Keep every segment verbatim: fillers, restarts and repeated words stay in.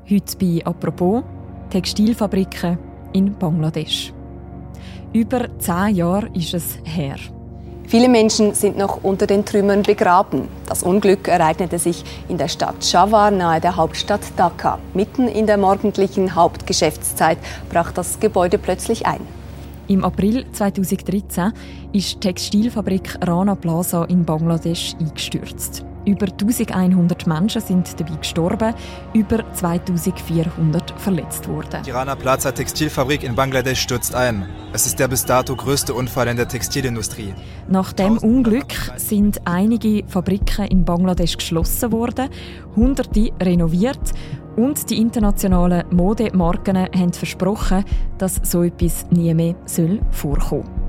Heute bei «Apropos» Textilfabriken in Bangladesch. Über zehn Jahre ist es her. Viele Menschen sind noch unter den Trümmern begraben. Das Unglück ereignete sich in der Stadt Shavar nahe der Hauptstadt Dhaka. Mitten in der morgendlichen Hauptgeschäftszeit brach das Gebäude plötzlich ein. Im April zweitausenddreizehn ist die Textilfabrik Rana Plaza in Bangladesch eingestürzt. Über eintausendeinhundert Menschen sind dabei gestorben, über zweitausendvierhundert verletzt worden. Die Rana Plaza Textilfabrik in Bangladesch stürzt ein. Es ist der bis dato größte Unfall in der Textilindustrie. Nach dem Unglück sind einige Fabriken in Bangladesch geschlossen worden, Hunderte renoviert und die internationalen Modemarken haben versprochen, dass so etwas nie mehr vorkommen soll.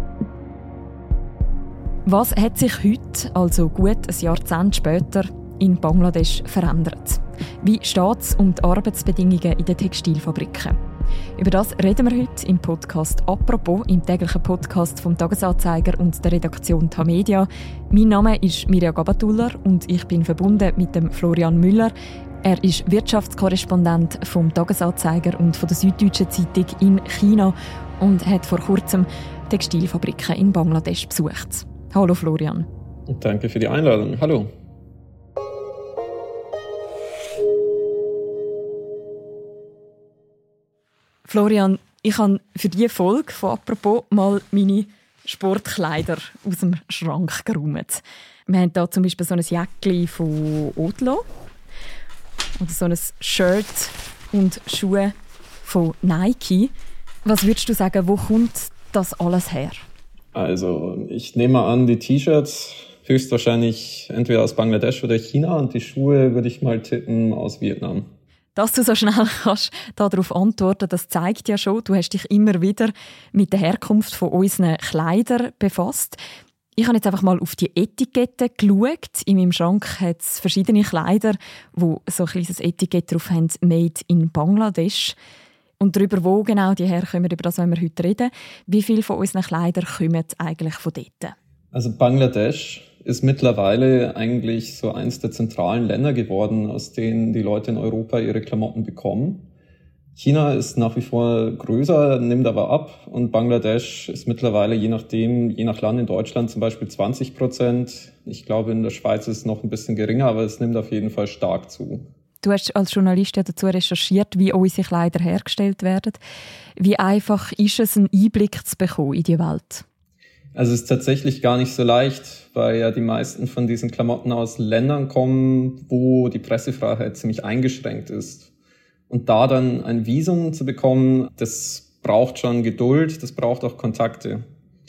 Was hat sich heute, also gut ein Jahrzehnt später, in Bangladesch verändert? Wie steht es um die Arbeitsbedingungen in den Textilfabriken? Über das reden wir heute im Podcast «Apropos», im täglichen Podcast vom «Tagesanzeiger» und der Redaktion Tamedia. Mein Name ist Mirja Gabatuller und ich bin verbunden mit dem Florian Müller. Er ist Wirtschaftskorrespondent vom «Tagesanzeiger» und von der Süddeutschen Zeitung in China und hat vor kurzem Textilfabriken in Bangladesch besucht. Hallo Florian. Danke für die Einladung. Hallo. Florian, ich habe für diese Folge von «Apropos» mal meine Sportkleider aus dem Schrank geräumt. Wir haben hier zum Beispiel so ein Jäckchen von Odlo oder so ein Shirt und Schuhe von Nike. Was würdest du sagen, wo kommt das alles her? Also ich nehme an, die T-Shirts höchstwahrscheinlich entweder aus Bangladesch oder China und die Schuhe würde ich mal tippen aus Vietnam. Dass du so schnell kannst darauf antworten, das zeigt ja schon, du hast dich immer wieder mit der Herkunft von unseren Kleidern befasst. Ich habe jetzt einfach mal auf die Etikette geschaut. In meinem Schrank hat es verschiedene Kleider, wo so ein kleines Etikett drauf haben, «Made in Bangladesch». Und darüber, wo genau die herkommen, über das wollen wir heute reden. Wie viele von unseren Kleidern kommen eigentlich von dort? Also Bangladesch ist mittlerweile eigentlich so eines der zentralen Länder geworden, aus denen die Leute in Europa ihre Klamotten bekommen. China ist nach wie vor größer, nimmt aber ab. Und Bangladesch ist mittlerweile, je nachdem, je nach Land, in Deutschland zum Beispiel zwanzig Prozent. Ich glaube, in der Schweiz ist es noch ein bisschen geringer, aber es nimmt auf jeden Fall stark zu. Du hast als Journalist ja dazu recherchiert, wie unsere Kleider hergestellt werden. Wie einfach ist es, einen Einblick zu bekommen in die Welt? Also es ist tatsächlich gar nicht so leicht, weil ja die meisten von diesen Klamotten aus Ländern kommen, wo die Pressefreiheit ziemlich eingeschränkt ist. Und da dann ein Visum zu bekommen, das braucht schon Geduld, das braucht auch Kontakte.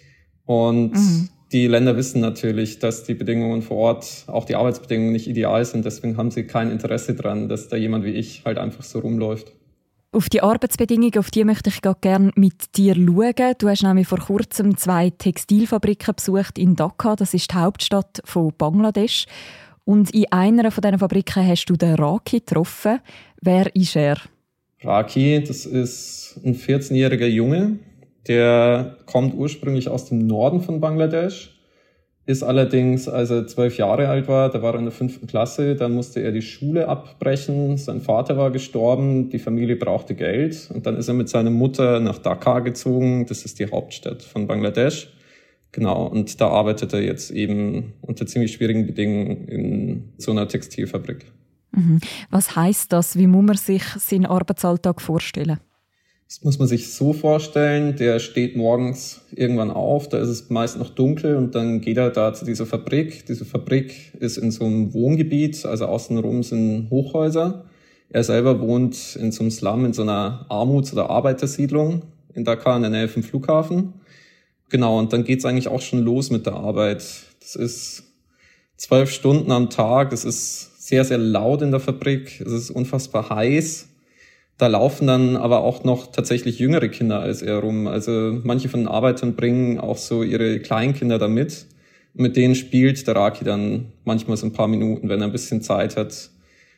Und mhm. Die Länder wissen natürlich, dass die Bedingungen vor Ort, auch die Arbeitsbedingungen, nicht ideal sind. Deswegen haben sie kein Interesse daran, dass da jemand wie ich halt einfach so rumläuft. Auf die Arbeitsbedingungen, auf die möchte ich gerne mit dir schauen. Du hast nämlich vor kurzem zwei Textilfabriken besucht in Dhaka. Das ist die Hauptstadt von Bangladesch. Und in einer von diesen Fabriken hast du den Raki getroffen. Wer ist er? Raki, das ist ein vierzehnjähriger Junge. Der kommt ursprünglich aus dem Norden von Bangladesch, ist allerdings, als er zwölf Jahre alt war, da war er in der fünften Klasse, dann musste er die Schule abbrechen, sein Vater war gestorben, die Familie brauchte Geld und dann ist er mit seiner Mutter nach Dhaka gezogen, das ist die Hauptstadt von Bangladesch. Genau, und da arbeitet er jetzt eben unter ziemlich schwierigen Bedingungen in so einer Textilfabrik. Mhm. Was heisst das? Wie muss man sich seinen Arbeitsalltag vorstellen? Das muss man sich so vorstellen, der steht morgens irgendwann auf, da ist es meist noch dunkel und dann geht er da zu dieser Fabrik. Diese Fabrik ist in so einem Wohngebiet, also außenrum sind Hochhäuser. Er selber wohnt in so einem Slum, in so einer Armuts- oder Arbeitersiedlung in Dhaka in der Nähe vom Flughafen. Genau, und dann geht's eigentlich auch schon los mit der Arbeit. Das ist zwölf Stunden am Tag, es ist sehr, sehr laut in der Fabrik, es ist unfassbar heiß. Da laufen dann aber auch noch tatsächlich jüngere Kinder als er rum. Also manche von den Arbeitern bringen auch so ihre Kleinkinder da mit. Mit denen spielt der Raki dann manchmal so ein paar Minuten, wenn er ein bisschen Zeit hat.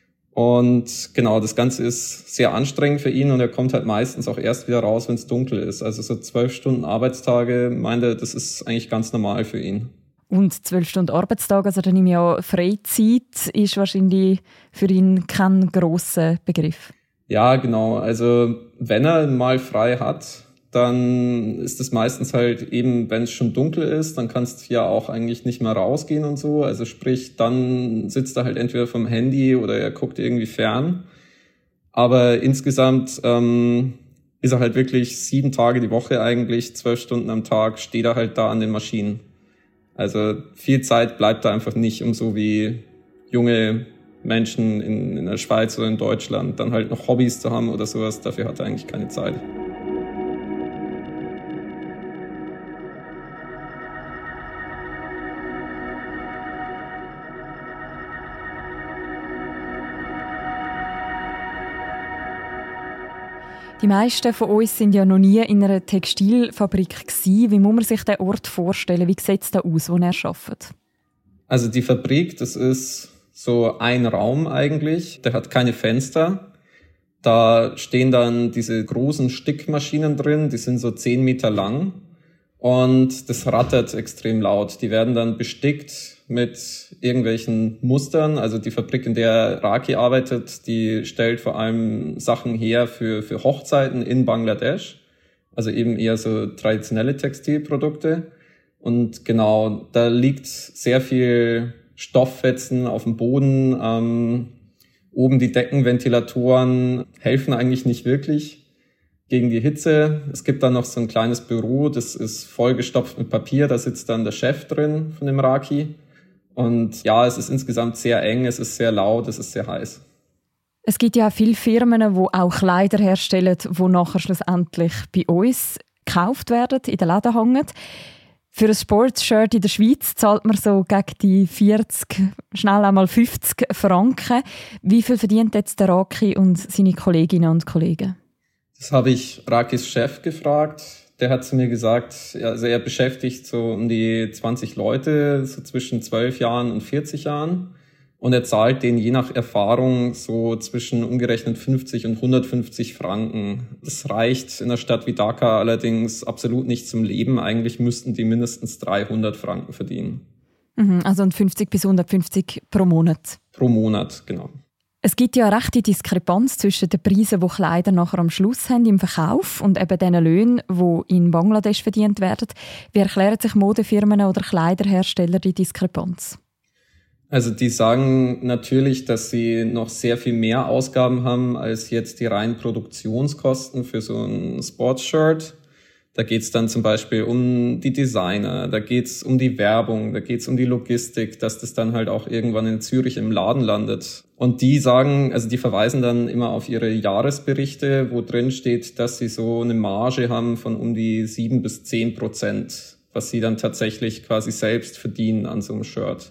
Und genau, das Ganze ist sehr anstrengend für ihn und er kommt halt meistens auch erst wieder raus, wenn es dunkel ist. Also so zwölf Stunden Arbeitstage, meint er, das ist eigentlich ganz normal für ihn. Und zwölf Stunden Arbeitstag, also dann nehme ich ja Freizeit, ist wahrscheinlich für ihn kein grosser Begriff. Ja, genau. Also wenn er mal frei hat, dann ist es meistens halt eben, wenn es schon dunkel ist, dann kannst du ja auch eigentlich nicht mehr rausgehen und so. Also sprich, dann sitzt er halt entweder vom Handy oder er guckt irgendwie fern. Aber insgesamt ähm, ist er halt wirklich sieben Tage die Woche eigentlich, zwölf Stunden am Tag, steht er halt da an den Maschinen. Also viel Zeit bleibt da einfach nicht, um so wie junge Menschen in, in der Schweiz oder in Deutschland dann halt noch Hobbys zu haben oder sowas. Dafür hat er eigentlich keine Zeit. Die meisten von uns sind ja noch nie in einer Textilfabrik gewesen. Wie muss man sich den Ort vorstellen? Wie sieht es da aus, wo er arbeitet? Also die Fabrik, das ist so ein Raum eigentlich. Der hat keine Fenster. Da stehen dann diese großen Stickmaschinen drin, die sind so zehn Meter lang. Und das rattert extrem laut. Die werden dann bestickt mit irgendwelchen Mustern. Also die Fabrik, in der Raki arbeitet, die stellt vor allem Sachen her für, für Hochzeiten in Bangladesch. Also eben eher so traditionelle Textilprodukte. Und genau, da liegt sehr viel Stofffetzen auf dem Boden. Ähm, oben die Deckenventilatoren helfen eigentlich nicht wirklich gegen die Hitze. Es gibt dann noch so ein kleines Büro, das ist vollgestopft mit Papier. Da sitzt dann der Chef drin von dem Raki. Und ja, es ist insgesamt sehr eng, es ist sehr laut, es ist sehr heiß. Es gibt ja viele Firmen, die auch Kleider herstellen, die nachher schlussendlich bei uns gekauft werden, in den Läden hängen. Für ein Sportshirt in der Schweiz zahlt man so gegen die vierzig, schnell einmal fünfzig Franken. Wie viel verdient jetzt der Raki und seine Kolleginnen und Kollegen? Das habe ich Rakis Chef gefragt. Der hat zu mir gesagt, also er beschäftigt so um die zwanzig Leute, so zwischen zwölf Jahren und vierzig Jahren. Und er zahlt denen je nach Erfahrung so zwischen umgerechnet fünfzig und hundertfünfzig Franken. Das reicht in einer Stadt wie Dhaka allerdings absolut nicht zum Leben. Eigentlich müssten die mindestens dreihundert Franken verdienen. Mhm, also fünfzig bis hundertfünfzig pro Monat? Pro Monat, genau. Es gibt ja eine rechte Diskrepanz zwischen den Preisen, die Kleider nachher am Schluss haben im Verkauf und eben den Löhnen, die in Bangladesch verdient werden. Wie erklären sich Modefirmen oder Kleiderhersteller die Diskrepanz? Also die sagen natürlich, dass sie noch sehr viel mehr Ausgaben haben als jetzt die reinen Produktionskosten für so ein Sportshirt. Da geht's dann zum Beispiel um die Designer, da geht's um die Werbung, da geht's um die Logistik, dass das dann halt auch irgendwann in Zürich im Laden landet. Und die sagen, also die verweisen dann immer auf ihre Jahresberichte, wo drin steht, dass sie so eine Marge haben von um die sieben bis zehn Prozent, was sie dann tatsächlich quasi selbst verdienen an so einem Shirt.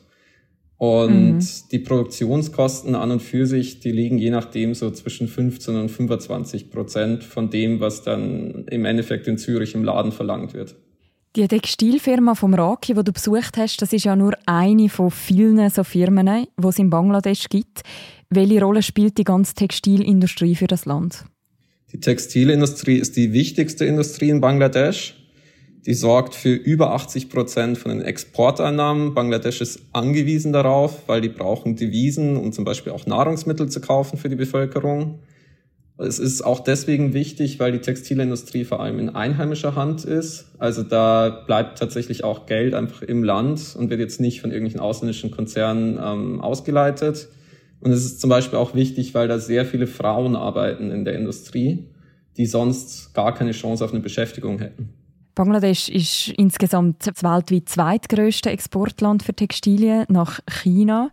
Und mhm. die Produktionskosten an und für sich, die liegen je nachdem so zwischen fünfzehn und fünfundzwanzig Prozent von dem, was dann im Endeffekt in Zürich im Laden verlangt wird. Die Textilfirma vom Raki, die du besucht hast, das ist ja nur eine von vielen so Firmen, die es in Bangladesch gibt. Welche Rolle spielt die ganze Textilindustrie für das Land? Die Textilindustrie ist die wichtigste Industrie in Bangladesch. Die sorgt für über achtzig Prozent von den Exporteinnahmen. Bangladesch ist angewiesen darauf, weil die brauchen Devisen, um zum Beispiel auch Nahrungsmittel zu kaufen für die Bevölkerung. Es ist auch deswegen wichtig, weil die Textilindustrie vor allem in einheimischer Hand ist. Also da bleibt tatsächlich auch Geld einfach im Land und wird jetzt nicht von irgendwelchen ausländischen Konzernen ähm, ausgeleitet. Und es ist zum Beispiel auch wichtig, weil da sehr viele Frauen arbeiten in der Industrie, die sonst gar keine Chance auf eine Beschäftigung hätten. Bangladesch ist insgesamt das weltweit zweitgrößte Exportland für Textilien nach China.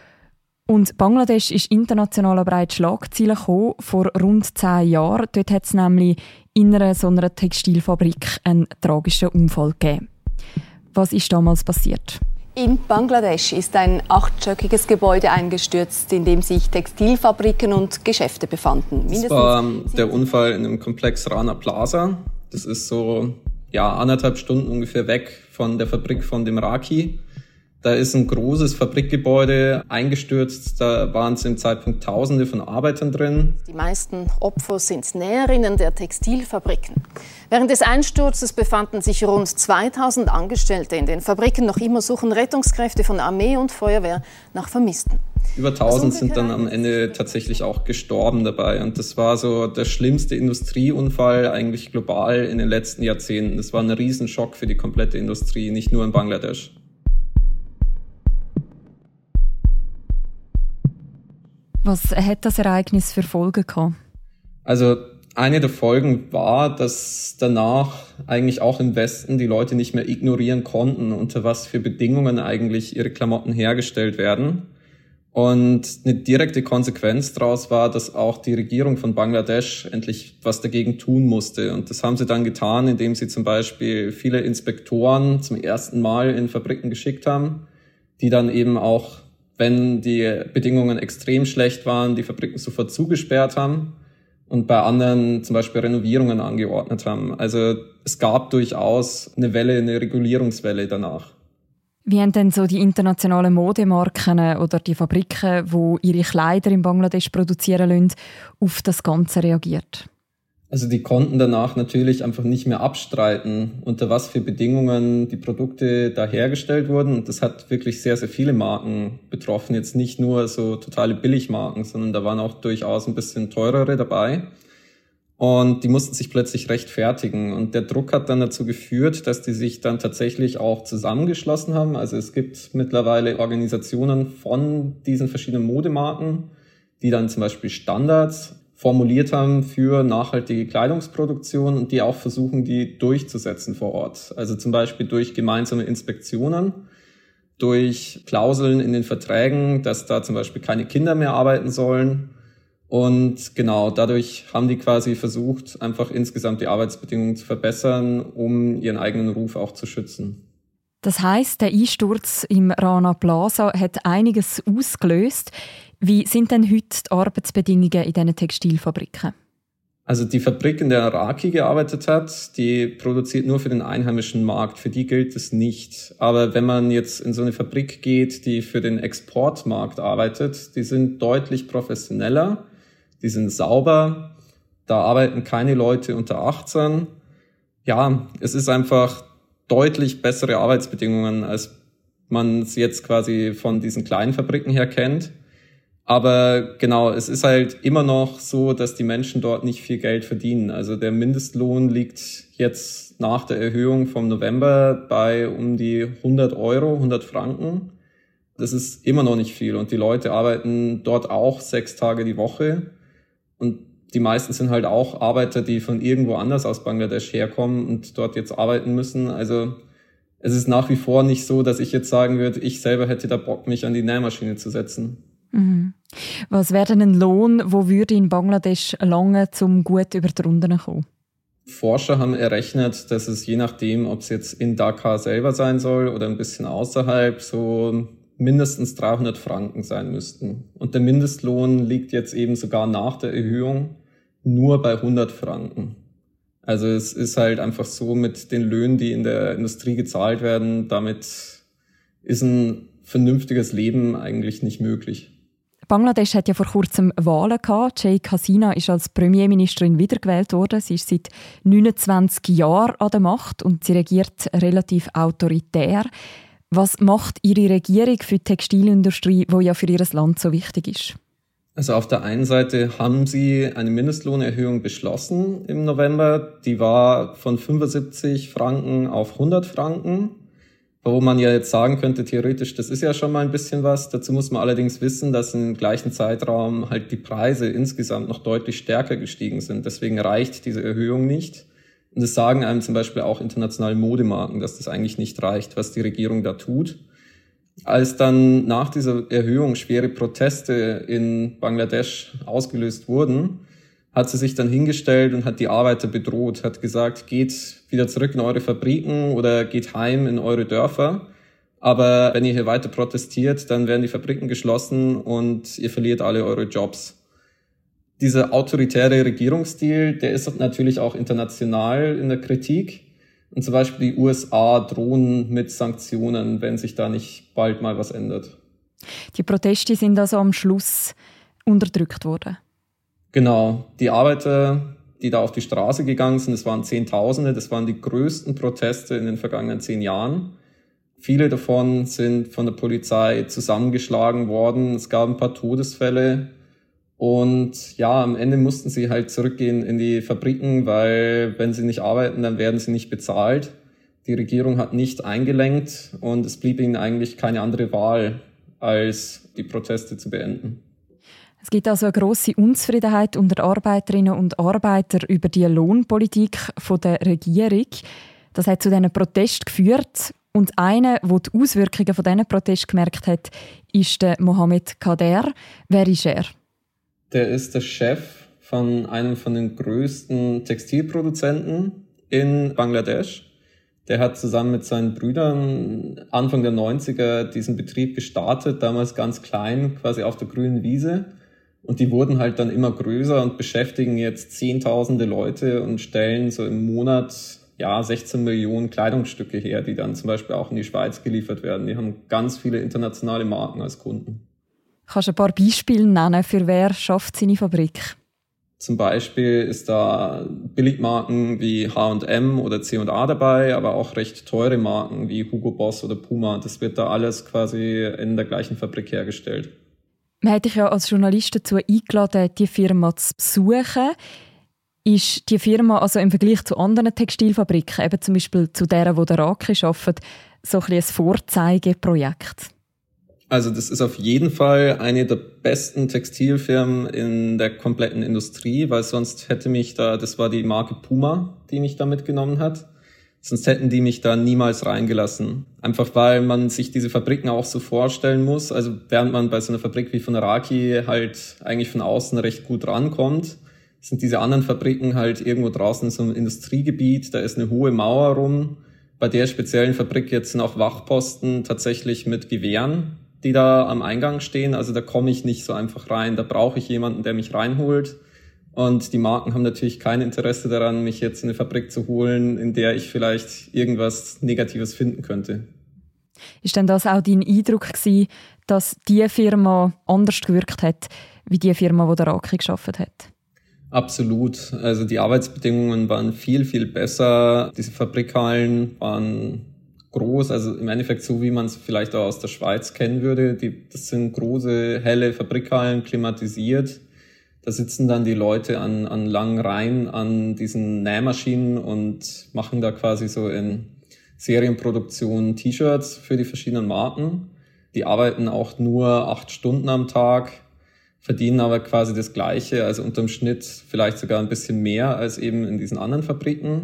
Und Bangladesch ist international aber auch in die Schlagzeilen gekommen, vor rund zehn Jahren. Dort hat es nämlich in einer so einer Textilfabrik einen tragischen Unfall gegeben. Was ist damals passiert? In Bangladesch ist ein achtstöckiges Gebäude eingestürzt, in dem sich Textilfabriken und Geschäfte befanden. Das war der Unfall in dem Komplex Rana Plaza. Das ist so ja, anderthalb Stunden ungefähr weg von der Fabrik von dem Raki. Da ist ein großes Fabrikgebäude eingestürzt, da waren zu dem Zeitpunkt Tausende von Arbeitern drin. Die meisten Opfer sind Näherinnen der Textilfabriken. Während des Einsturzes befanden sich rund zweitausend Angestellte in den Fabriken. Noch immer suchen Rettungskräfte von Armee und Feuerwehr nach Vermissten. Über tausend sind dann am Ende tatsächlich auch gestorben dabei. Und das war so der schlimmste Industrieunfall eigentlich global in den letzten Jahrzehnten. Das war ein Riesenschock für die komplette Industrie, nicht nur in Bangladesch. Was hat das Ereignis für Folgen gehabt? Also eine der Folgen war, dass danach eigentlich auch im Westen die Leute nicht mehr ignorieren konnten, unter was für Bedingungen eigentlich ihre Klamotten hergestellt werden. Und eine direkte Konsequenz daraus war, dass auch die Regierung von Bangladesch endlich was dagegen tun musste. Und das haben sie dann getan, indem sie zum Beispiel viele Inspektoren zum ersten Mal in Fabriken geschickt haben, die dann eben auch, wenn die Bedingungen extrem schlecht waren, die Fabriken sofort zugesperrt haben und bei anderen zum Beispiel Renovierungen angeordnet haben. Also es gab durchaus eine Welle, eine Regulierungswelle danach. Wie haben denn so die internationalen Modemarken oder die Fabriken, die ihre Kleider in Bangladesch produzieren lassen, auf das Ganze reagiert? Also die konnten danach natürlich einfach nicht mehr abstreiten, unter was für Bedingungen die Produkte da hergestellt wurden. Und das hat wirklich sehr, sehr viele Marken betroffen. Jetzt nicht nur so totale Billigmarken, sondern da waren auch durchaus ein bisschen teurere dabei. Und die mussten sich plötzlich rechtfertigen. Und der Druck hat dann dazu geführt, dass die sich dann tatsächlich auch zusammengeschlossen haben. Also es gibt mittlerweile Organisationen von diesen verschiedenen Modemarken, die dann zum Beispiel Standards formuliert haben für nachhaltige Kleidungsproduktion und die auch versuchen, die durchzusetzen vor Ort. Also zum Beispiel durch gemeinsame Inspektionen, durch Klauseln in den Verträgen, dass da zum Beispiel keine Kinder mehr arbeiten sollen. Und genau, dadurch haben die quasi versucht, einfach insgesamt die Arbeitsbedingungen zu verbessern, um ihren eigenen Ruf auch zu schützen. Das heisst, der Einsturz im Rana Plaza hat einiges ausgelöst. Wie sind denn heute die Arbeitsbedingungen in diesen Textilfabriken? Also die Fabrik, in der Raki gearbeitet hat, die produziert nur für den einheimischen Markt. Für die gilt es nicht. Aber wenn man jetzt in so eine Fabrik geht, die für den Exportmarkt arbeitet, die sind deutlich professioneller, die sind sauber, da arbeiten keine Leute unter achtzehn. Ja, es ist einfach deutlich bessere Arbeitsbedingungen, als man es jetzt quasi von diesen kleinen Fabriken her kennt. Aber genau, es ist halt immer noch so, dass die Menschen dort nicht viel Geld verdienen. Also der Mindestlohn liegt jetzt nach der Erhöhung vom November bei um die hundert Euro, hundert Franken. Das ist immer noch nicht viel und die Leute arbeiten dort auch sechs Tage die Woche. Und die meisten sind halt auch Arbeiter, die von irgendwo anders aus Bangladesch herkommen und dort jetzt arbeiten müssen. Also es ist nach wie vor nicht so, dass ich jetzt sagen würde, ich selber hätte da Bock, mich an die Nähmaschine zu setzen. Mhm. Was wäre denn ein Lohn, wo würde in Bangladesch lange zum gut über die Runden kommen? Forscher haben errechnet, dass es je nachdem, ob es jetzt in Dhaka selber sein soll oder ein bisschen außerhalb, so mindestens dreihundert Franken sein müssten. Und der Mindestlohn liegt jetzt eben sogar nach der Erhöhung nur bei hundert Franken. Also es ist halt einfach so, mit den Löhnen, die in der Industrie gezahlt werden, damit ist ein vernünftiges Leben eigentlich nicht möglich. Bangladesch hat ja vor kurzem Wahlen gehabt. Sheikh Hasina ist als Premierministerin wiedergewählt worden. Sie ist seit neunundzwanzig Jahren an der Macht und sie regiert relativ autoritär. Was macht Ihre Regierung für die Textilindustrie, die ja für Ihr Land so wichtig ist? Also auf der einen Seite haben sie eine Mindestlohnerhöhung beschlossen im November. Die war von fünfundsiebzig Franken auf hundert Franken. Wo man ja jetzt sagen könnte, theoretisch, das ist ja schon mal ein bisschen was. Dazu muss man allerdings wissen, dass im gleichen Zeitraum halt die Preise insgesamt noch deutlich stärker gestiegen sind. Deswegen reicht diese Erhöhung nicht. Und das sagen einem zum Beispiel auch internationale Modemarken, dass das eigentlich nicht reicht, was die Regierung da tut. Als dann nach dieser Erhöhung schwere Proteste in Bangladesch ausgelöst wurden, hat sie sich dann hingestellt und hat die Arbeiter bedroht, hat gesagt, geht wieder zurück in eure Fabriken oder geht heim in eure Dörfer. Aber wenn ihr hier weiter protestiert, dann werden die Fabriken geschlossen und ihr verliert alle eure Jobs. Dieser autoritäre Regierungsstil, der ist natürlich auch international in der Kritik. Und zum Beispiel die U S A drohen mit Sanktionen, wenn sich da nicht bald mal was ändert. Die Proteste sind also am Schluss unterdrückt worden? Genau. Die Arbeiter, die da auf die Straße gegangen sind, das waren Zehntausende, das waren die größten Proteste in den vergangenen zehn Jahren. Viele davon sind von der Polizei zusammengeschlagen worden. Es gab ein paar Todesfälle. Und ja, am Ende mussten sie halt zurückgehen in die Fabriken, weil wenn sie nicht arbeiten, dann werden sie nicht bezahlt. Die Regierung hat nicht eingelenkt und es blieb ihnen eigentlich keine andere Wahl, als die Proteste zu beenden. Es gibt also eine grosse Unzufriedenheit unter Arbeiterinnen und Arbeitern über die Lohnpolitik der Regierung. Das hat zu diesen Protesten geführt. Und einer, der die Auswirkungen von diesen Protesten gemerkt hat, ist der Mohamed Kader. Wer ist er? Der ist der Chef von einem von den größten Textilproduzenten in Bangladesch. Der hat zusammen mit seinen Brüdern Anfang der neunziger diesen Betrieb gestartet, damals ganz klein, quasi auf der grünen Wiese. Und die wurden halt dann immer größer und beschäftigen jetzt zehntausende Leute und stellen so im Monat ja sechzehn Millionen Kleidungsstücke her, die dann zum Beispiel auch in die Schweiz geliefert werden. Die haben ganz viele internationale Marken als Kunden. Kannst du ein paar Beispiele nennen, für wer schafft seine Fabrik? Zum Beispiel ist da Billigmarken wie H und M oder C und A dabei, aber auch recht teure Marken wie Hugo Boss oder Puma. Das wird da alles quasi in der gleichen Fabrik hergestellt. Man hat dich ja als Journalist dazu eingeladen, die Firma zu besuchen. Ist die Firma also im Vergleich zu anderen Textilfabriken, eben zum Beispiel zu deren, die der Raki arbeitet, so ein, ein Vorzeigeprojekt? Also das ist auf jeden Fall eine der besten Textilfirmen in der kompletten Industrie, weil sonst hätte mich da, das war die Marke Puma, die mich da mitgenommen hat, sonst hätten die mich da niemals reingelassen. Einfach weil man sich diese Fabriken auch so vorstellen muss, also während man bei so einer Fabrik wie von der Raki halt eigentlich von außen recht gut rankommt, sind diese anderen Fabriken halt irgendwo draußen in so einem Industriegebiet, da ist eine hohe Mauer rum. Bei der speziellen Fabrik jetzt sind auch Wachposten tatsächlich mit Gewehren, die da am Eingang stehen. Also da komme ich nicht so einfach rein. Da brauche ich jemanden, der mich reinholt. Und die Marken haben natürlich kein Interesse daran, mich jetzt in eine Fabrik zu holen, in der ich vielleicht irgendwas Negatives finden könnte. Ist denn das auch dein Eindruck gewesen, dass diese Firma anders gewirkt hat, wie die Firma, die der Raki gearbeitet hat? Absolut. Also die Arbeitsbedingungen waren viel, viel besser. Diese Fabrikhallen waren groß, also im Endeffekt so, wie man es vielleicht auch aus der Schweiz kennen würde. Die, das sind große, helle Fabrikhallen, klimatisiert. Da sitzen dann die Leute an, an langen Reihen an diesen Nähmaschinen und machen da quasi so in Serienproduktion T-Shirts für die verschiedenen Marken. Die arbeiten auch nur acht Stunden am Tag, verdienen aber quasi das Gleiche, also unterm Schnitt vielleicht sogar ein bisschen mehr als eben in diesen anderen Fabriken.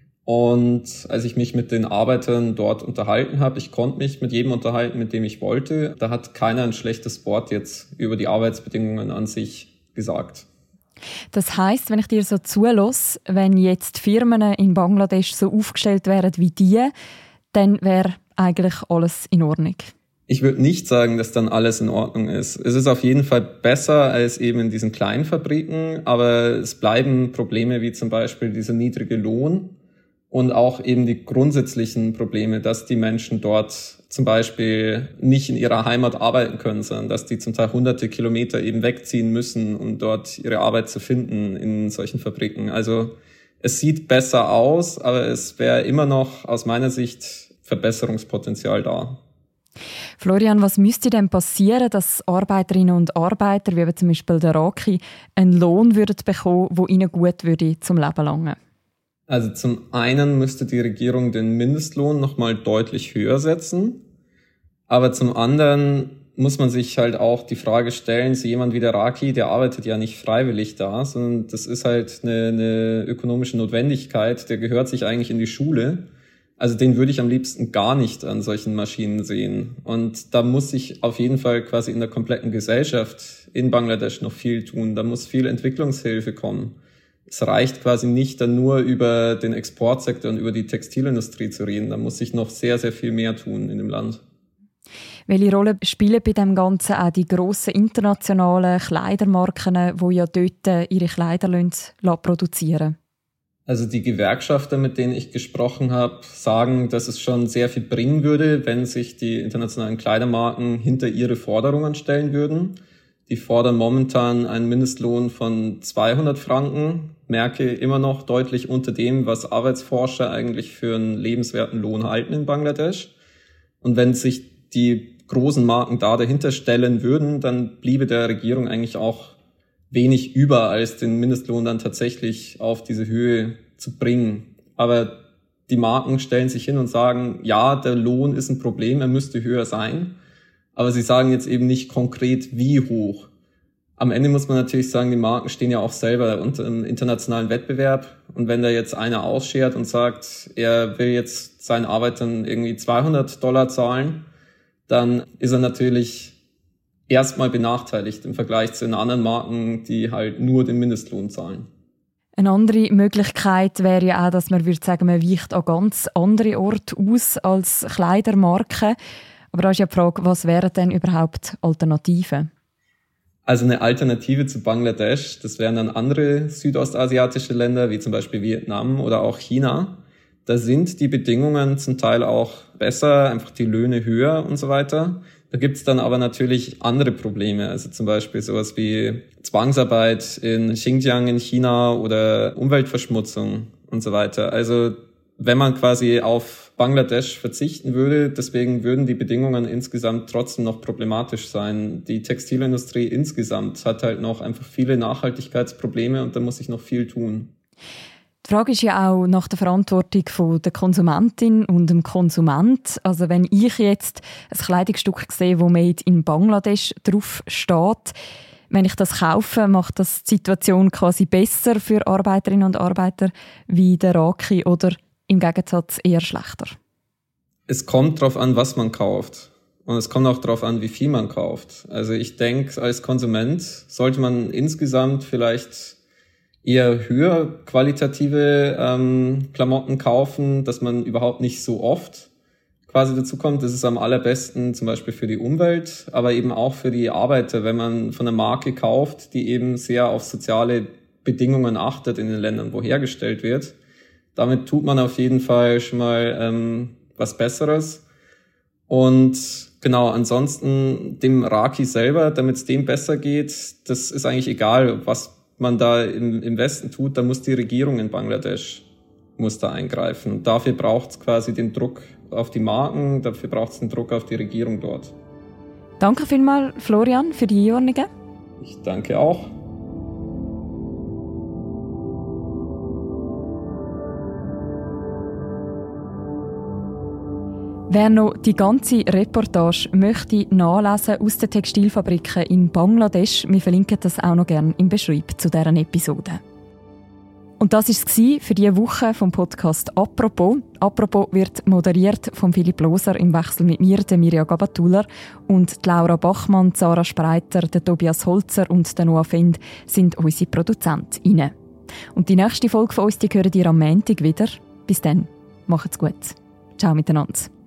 Und als ich mich mit den Arbeitern dort unterhalten habe, ich konnte mich mit jedem unterhalten, mit dem ich wollte, da hat keiner ein schlechtes Wort jetzt über die Arbeitsbedingungen an sich gesagt. Das heisst, wenn ich dir so zulasse, wenn jetzt Firmen in Bangladesch so aufgestellt wären wie die, dann wäre eigentlich alles in Ordnung? Ich würde nicht sagen, dass dann alles in Ordnung ist. Es ist auf jeden Fall besser als eben in diesen kleinen Fabriken, aber es bleiben Probleme wie zum Beispiel dieser niedrige Lohn. Und auch eben die grundsätzlichen Probleme, dass die Menschen dort zum Beispiel nicht in ihrer Heimat arbeiten können, sondern dass die zum Teil hunderte Kilometer eben wegziehen müssen, um dort ihre Arbeit zu finden in solchen Fabriken. Also es sieht besser aus, aber es wäre immer noch aus meiner Sicht Verbesserungspotenzial da. Florian, was müsste denn passieren, dass Arbeiterinnen und Arbeiter, wie zum Beispiel der Raki, einen Lohn würden bekommen, der ihnen gut würde zum Leben langen? Also zum einen müsste die Regierung den Mindestlohn nochmal deutlich höher setzen. Aber zum anderen muss man sich halt auch die Frage stellen, so jemand wie der Raki, der arbeitet ja nicht freiwillig da, sondern das ist halt eine, eine ökonomische Notwendigkeit, der gehört sich eigentlich in die Schule. Also den würde ich am liebsten gar nicht an solchen Maschinen sehen. Und da muss sich auf jeden Fall quasi in der kompletten Gesellschaft in Bangladesch noch viel tun. Da muss viel Entwicklungshilfe kommen. Es reicht quasi nicht, dann nur über den Exportsektor und über die Textilindustrie zu reden. Da muss sich noch sehr, sehr viel mehr tun in dem Land. Welche Rolle spielen bei dem Ganzen auch die grossen internationalen Kleidermarken, die ja dort ihre Kleider produzieren lassen? Also die Gewerkschafter, mit denen ich gesprochen habe, sagen, dass es schon sehr viel bringen würde, wenn sich die internationalen Kleidermarken hinter ihre Forderungen stellen würden. Die fordern momentan einen Mindestlohn von zweihundert Franken, merke immer noch deutlich unter dem, was Arbeitsforscher eigentlich für einen lebenswerten Lohn halten in Bangladesch. Und wenn sich die großen Marken da dahinter stellen würden, dann bliebe der Regierung eigentlich auch wenig über, als den Mindestlohn dann tatsächlich auf diese Höhe zu bringen. Aber die Marken stellen sich hin und sagen, ja, der Lohn ist ein Problem, er müsste höher sein. Aber sie sagen jetzt eben nicht konkret, wie hoch. Am Ende muss man natürlich sagen, die Marken stehen ja auch selber unter einem internationalen Wettbewerb. Und wenn da jetzt einer ausschert und sagt, er will jetzt seinen Arbeitern irgendwie zweihundert Dollar zahlen, dann ist er natürlich erstmal benachteiligt im Vergleich zu den anderen Marken, die halt nur den Mindestlohn zahlen. Eine andere Möglichkeit wäre ja auch, dass man würde sagen, man weicht an ganz andere Orte aus als Kleidermarke. Aber da ist ja die Frage, was wären denn überhaupt Alternativen? Also eine Alternative zu Bangladesch, das wären dann andere südostasiatische Länder, wie zum Beispiel Vietnam oder auch China. Da sind die Bedingungen zum Teil auch besser, einfach die Löhne höher und so weiter. Da gibt's dann aber natürlich andere Probleme, also zum Beispiel sowas wie Zwangsarbeit in Xinjiang in China oder Umweltverschmutzung und so weiter. Also wenn man quasi auf Bangladesch verzichten würde, deswegen würden die Bedingungen insgesamt trotzdem noch problematisch sein. Die Textilindustrie insgesamt hat halt noch einfach viele Nachhaltigkeitsprobleme und da muss sich noch viel tun. Die Frage ist ja auch nach der Verantwortung von der Konsumentin und dem Konsument. Also wenn ich jetzt ein Kleidungsstück sehe, wo «Made in Bangladesch» drauf steht, wenn ich das kaufe, macht das die Situation quasi besser für Arbeiterinnen und Arbeiter wie der Raki oder im Gegensatz eher schlechter? Es kommt darauf an, was man kauft. Und es kommt auch darauf an, wie viel man kauft. Also ich denke, als Konsument sollte man insgesamt vielleicht eher höher qualitative ähm, Klamotten kaufen, dass man überhaupt nicht so oft quasi dazu kommt. Das ist am allerbesten zum Beispiel für die Umwelt, aber eben auch für die Arbeiter, wenn man von einer Marke kauft, die eben sehr auf soziale Bedingungen achtet in den Ländern, wo hergestellt wird. Damit tut man auf jeden Fall schon mal ähm, was Besseres. Und genau, ansonsten dem Raki selber, damit es dem besser geht, das ist eigentlich egal, was man da im, im Westen tut. Da muss die Regierung in Bangladesch muss da eingreifen. Dafür braucht es quasi den Druck auf die Marken, dafür braucht es den Druck auf die Regierung dort. Danke vielmals, Florian, für die Einordnungen. Ich danke auch. Wer noch die ganze Reportage möchte nachlesen aus den Textilfabriken in Bangladesch, wir verlinken das auch noch gerne im Beschreib zu dieser Episode. Und das war es für diese Woche vom Podcast «Apropos». «Apropos» wird moderiert von Philipp Loser im Wechsel mit mir, der Mirja Gabatuller, und die Laura Bachmann, Sarah Spreiter, der Tobias Holzer und der Noah Fend sind unsere ProduzentInnen. Und die nächste Folge von uns, die hören ihr am Montag wieder. Bis dann, macht's gut. Ciao miteinander.